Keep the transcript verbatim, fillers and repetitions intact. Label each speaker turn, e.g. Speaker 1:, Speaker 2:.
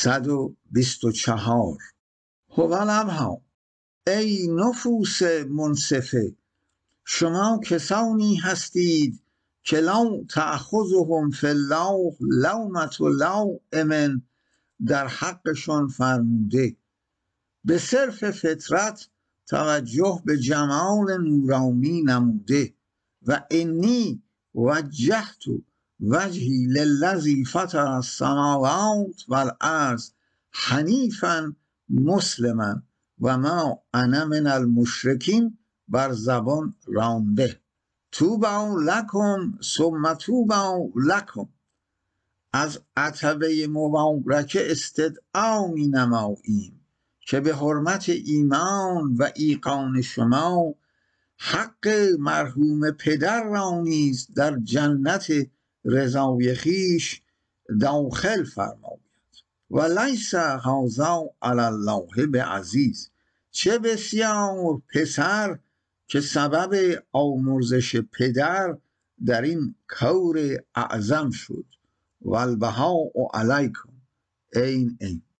Speaker 1: صد و بیست و چهار. هوالابها، ای نفوس منصفه، شما کسانی هستید که لو تأخذهم فی الله لومة لوم در حقشان فرموده، به صرف فطرت توجه به جمال نورانی نموده و انی وجهت وجهی للذی فطر السماوات والارض حنیفا مسلما و ما انا من المشرکین بر زبان رانده. توبا لکم ثم توبا لکم، از عتبه مبارکه استدعا می نماییم که به حرمت ایمان و ایقان شما حق مرحوم پدر را نیز در جنت رضای خویش داخل فرماید. و لیس هذا علی الله بعزیز، چه بسیار پسر که سبب آمرزش پدر در این کور اعظم شد. و البهاء علیکم، این این